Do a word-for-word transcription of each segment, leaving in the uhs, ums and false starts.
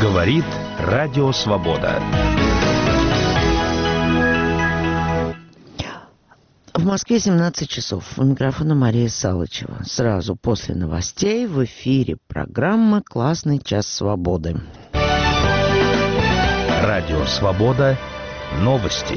Говорит Радио Свобода. В Москве семнадцать часов. У микрофона Мария Салычева. Сразу после новостей в эфире программа «Классный час свободы». Радио Свобода. Новости.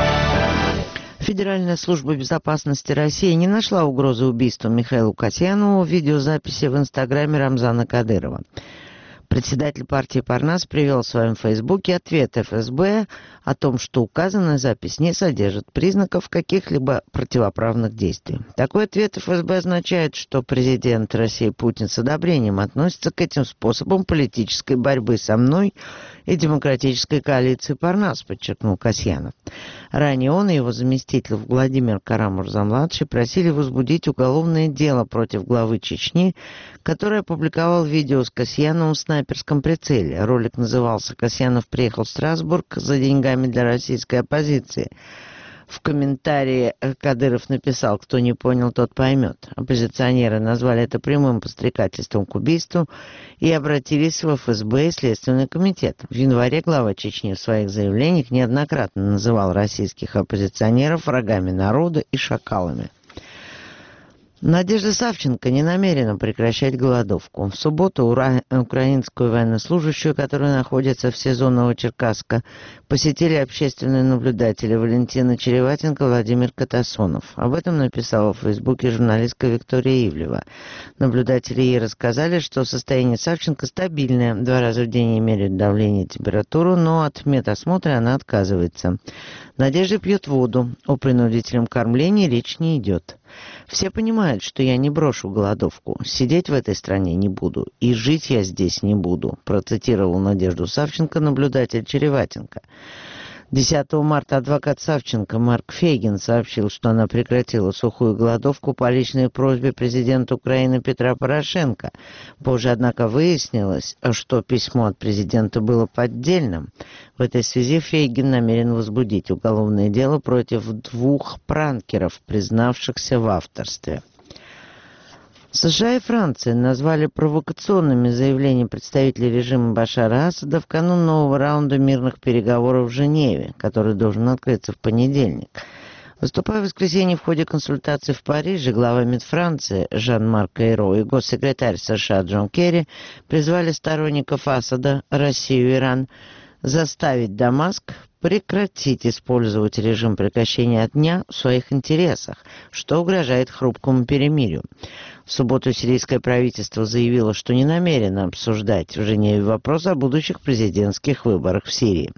Федеральная служба безопасности России не нашла угрозы убийства Михаилу Касьянову в видеозаписи в инстаграме Рамзана Кадырова. Председатель партии Парнас привел в своем фейсбуке ответ эф эс бэ о том, что указанная запись не содержит признаков каких-либо противоправных действий. Такой ответ эф эс бэ означает, что президент России Путин с одобрением относится к этим способам политической борьбы со мной и демократической коалицией Парнас, подчеркнул Касьянов. Ранее он и его заместитель Владимир Карамурза-младший просили возбудить уголовное дело против главы Чечни, который опубликовал видео с Касьяновым в снайперском прицеле. Ролик назывался «Касьянов приехал в Страсбург за деньгами для российской оппозиции». В комментарии Кадыров написал: «Кто не понял, тот поймет». Оппозиционеры назвали это прямым подстрекательством к убийству и обратились в эф эс бэ и Следственный комитет. В январе глава Чечни в своих заявлениях неоднократно называл российских оппозиционеров врагами народа и шакалами. Надежда Савченко не намерена прекращать голодовку. В субботу ура... украинскую военнослужащую, которая находится в СИЗО Новочеркасска, посетили общественные наблюдатели Валентина Череватенко и Владимир Катасонов. Об этом написала в Фейсбуке журналистка Виктория Ивлева. Наблюдатели ей рассказали, что состояние Савченко стабильное. Два раза в день ей меряют давление и температуру, но от медосмотра она отказывается. Надежда пьет воду. О принудительном кормлении речь не идет. Все понимают, что я не брошу голодовку. Сидеть в этой стране не буду. И жить я здесь не буду, процитировал Надежду Савченко наблюдатель Череватенко. десятого марта адвокат Савченко Марк Фейгин сообщил, что она прекратила сухую голодовку по личной просьбе президента Украины Петра Порошенко. Позже, однако, выяснилось, что письмо от президента было поддельным. В этой связи Фейгин намерен возбудить уголовное дело против двух пранкеров, признавшихся в авторстве. США и Франция назвали провокационными заявления представителей режима Башара Асада в канун нового раунда мирных переговоров в Женеве, который должен открыться в понедельник. Выступая в воскресенье в ходе консультаций в Париже, глава МИД Франции Жан-Марк Айро и госсекретарь США Джон Керри призвали сторонников Асада, Россию и Иран заставить Дамаск прекратить использовать режим прекращения огня в своих интересах, что угрожает хрупкому перемирию. В субботу сирийское правительство заявило, что не намерено обсуждать в Женеве вопрос о будущих президентских выборах в Сирии.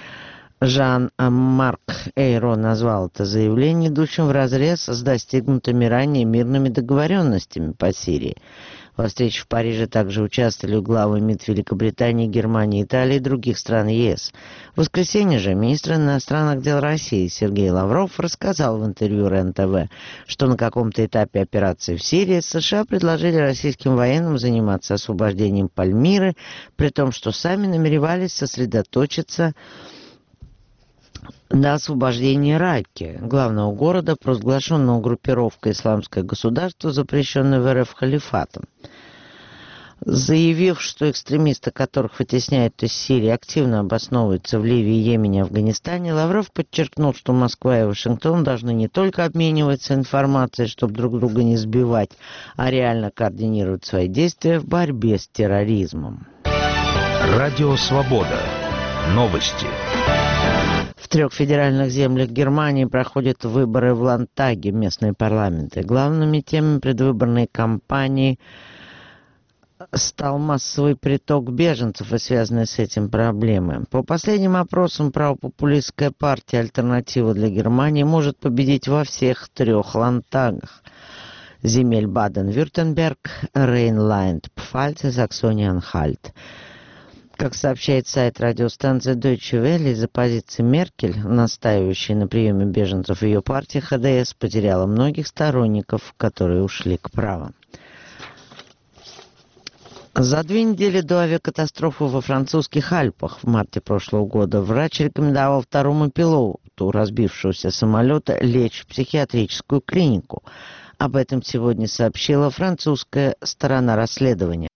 Жан-Марк Айро назвал это заявление идущим вразрез с достигнутыми ранее мирными договоренностями по Сирии. Во встрече в Париже также участвовали главы МИД Великобритании, Германии, Италии и других стран ЕС. В воскресенье же министр иностранных дел России Сергей Лавров рассказал в интервью эр эн тэ вэ, что на каком-то этапе операции в Сирии США предложили российским военным заниматься освобождением Пальмиры, при том, что сами намеревались сосредоточиться на освобождении Раки, главного города, провозглашенного группировкой «Исламское государство», запрещенное в эр эф халифатом. Заявив, что экстремисты, которых вытесняют из Сирии, активно обосновываются в Ливии, Йемене и Афганистане, Лавров подчеркнул, что Москва и Вашингтон должны не только обмениваться информацией, чтобы друг друга не сбивать, а реально координировать свои действия в борьбе с терроризмом. Радио Свобода. Новости. В трех федеральных землях Германии проходят выборы в Ландтаге, местные парламенты. Главными темами предвыборной кампании стал массовый приток беженцев и связанные с этим проблемы. По последним опросам, правопопулистская партия «Альтернатива для Германии» может победить во всех трех Ландтагах земель Баден-Вюртемберг, Рейнланд-Пфальц и Саксония-Анхальт. Как сообщает сайт радиостанции Deutsche Welle, из-за позиции Меркель, настаивающей на приеме беженцев, ее партия ха дэ эс потеряла многих сторонников, которые ушли к правым. За две недели до авиакатастрофы во французских Альпах в марте прошлого года врач рекомендовал второму пилоту разбившегося самолета лечь в психиатрическую клинику. Об этом сегодня сообщила французская сторона расследования.